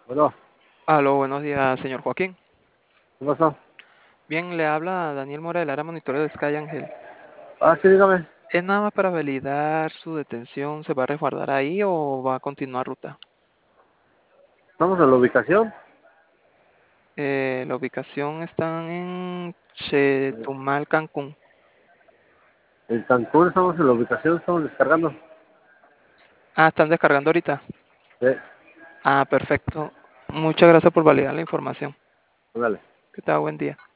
Bueno, Aló, buenos días, señor Joaquín. ¿qué pasó? Bien, le habla Daniel Mora del área monitoreo de Sky Ángel. Ah, sí, dígame. ¿Es nada más para validar su detención? ¿Se va a resguardar ahí o va a continuar ruta? Estamos en la ubicación. La ubicación está en Chetumal, Cancún. En Cancún estamos en la ubicación, estamos descargando. Ah, están descargando ahorita. Sí, Ah, perfecto. Muchas gracias por validar la información. ándale. Que tenga buen día.